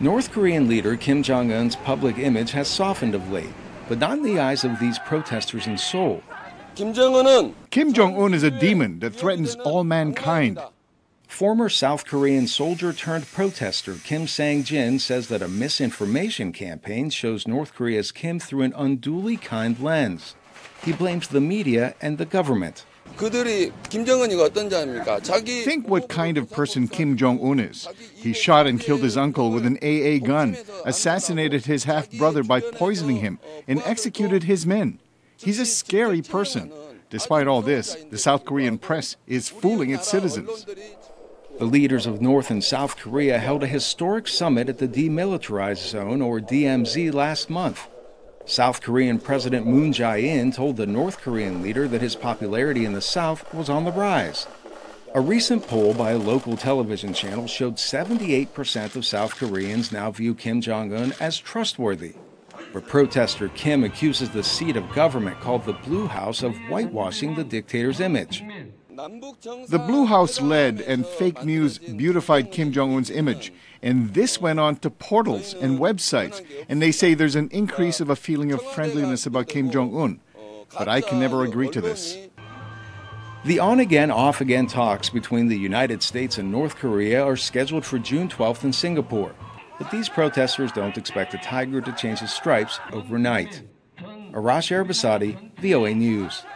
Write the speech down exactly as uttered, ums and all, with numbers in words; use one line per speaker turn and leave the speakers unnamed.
North Korean leader Kim Jong-un's public image has softened of late, but not in the eyes of these protesters in Seoul.
Kim Jong-un
Kim Jong-un is a demon that threatens all mankind.
Former South Korean soldier-turned-protester Kim Sang-jin says that a misinformation campaign shows North Korea's Kim through an unduly kind lens. He blames the media and the government.
Think what kind of person Kim Jong-un is. He shot and killed his uncle with an A A gun, assassinated his half-brother by poisoning him, and executed his men. He's a scary person. Despite all this, the South Korean press is fooling its citizens.
The leaders of North and South Korea held a historic summit at the Demilitarized Zone, or D M Z, last month. South Korean President Moon Jae-in told the North Korean leader that his popularity in the South was on the rise. A recent poll by a local television channel showed seventy-eight percent of South Koreans now view Kim Jong-un as trustworthy. But protester Kim accuses the seat of government called the Blue House of whitewashing the dictator's image.
The Blue House led and fake news beautified Kim Jong-un's image, and this went on to portals and websites, and they say there's an increase of a feeling of friendliness about Kim Jong-un. But I can never agree to this.
The on-again, off-again talks between the United States and North Korea are scheduled for June twelfth in Singapore. But these protesters don't expect a tiger to change his stripes overnight. Arash Arabasadi, V O A News.